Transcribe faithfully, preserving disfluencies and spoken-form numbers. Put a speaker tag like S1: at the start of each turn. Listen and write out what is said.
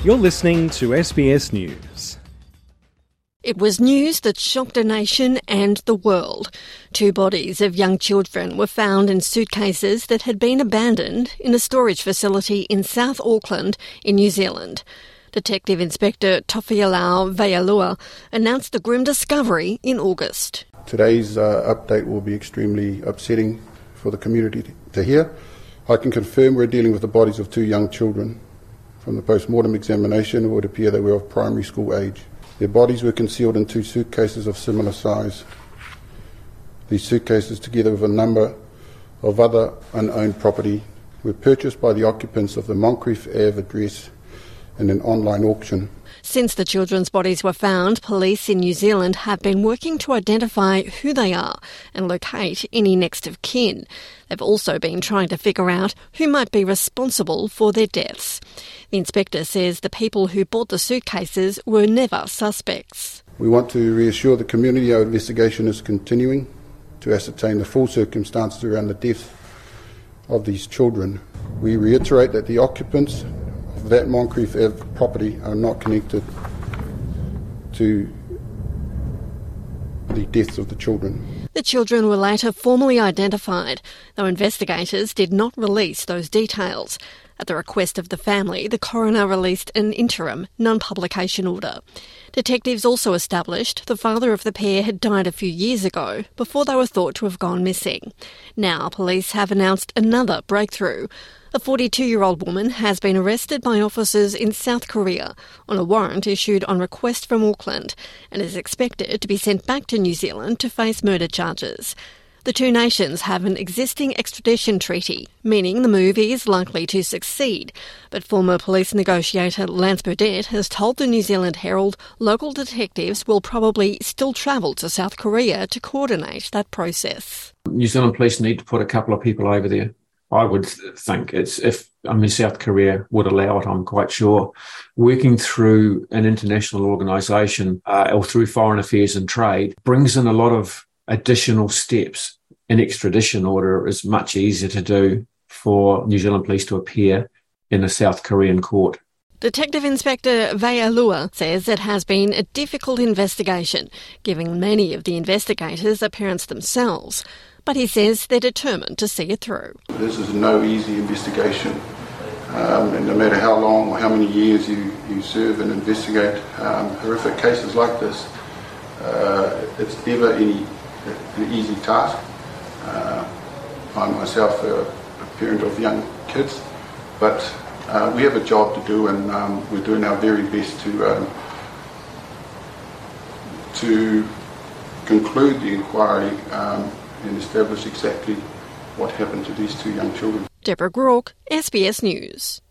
S1: You're listening to S B S News.
S2: It was news that shocked a nation and the world. Two bodies of young children were found in suitcases that had been abandoned in a storage facility in South Auckland in New Zealand. Detective Inspector Tofialau Vaialua announced the grim discovery in August.
S3: Today's uh, update will be extremely upsetting for the community to hear. I can confirm we're dealing with the bodies of two young children. From the post-mortem examination, it would appear they were of primary school age. Their bodies were concealed in two suitcases of similar size. These suitcases, together with a number of other unowned property, were purchased by the occupants of the Moncrieff Ave address in an online auction.
S2: Since the children's bodies were found, police in New Zealand have been working to identify who they are and locate any next of kin. They've also been trying to figure out who might be responsible for their deaths. The inspector says the people who bought the suitcases were never suspects.
S3: We want to reassure the community our investigation is continuing to ascertain the full circumstances around the death of these children. We reiterate that the occupants of that Moncrieff Ave property are not connected to the deaths of the children.
S2: The children were later formally identified, though investigators did not release those details. At the request of the family, the coroner released an interim non-publication order. Detectives also established the father of the pair had died a few years ago, before they were thought to have gone missing. Now police have announced another breakthrough. A forty-two-year-old woman has been arrested by officers in South Korea on a warrant issued on request from Auckland and is expected to be sent back to New Zealand to face murder charges. The two nations have an existing extradition treaty, meaning the move is likely to succeed. But former police negotiator Lance Burdett has told the New Zealand Herald local detectives will probably still travel to South Korea to coordinate that process.
S4: New Zealand police need to put a couple of people over there. I would think it's if I mean South Korea would allow it, I'm quite sure. Working through an international organisation uh, or through foreign affairs and trade brings in a lot of additional steps. An extradition order is much easier to do for New Zealand police to appear in a South Korean court.
S2: Detective Inspector Vaialua says it has been a difficult investigation, giving many of the investigators are parents themselves. But he says they're determined to see it through.
S3: This is no easy investigation, um, and no matter how long or how many years you, you serve and investigate um, horrific cases like this, uh, it's never any an easy task. Uh, I'm myself a, a parent of young kids, but uh, we have a job to do, and um, we're doing our very best to um, to conclude the inquiry um, and establish exactly what happened to these two young children.
S2: Deborah Groark, S B S News.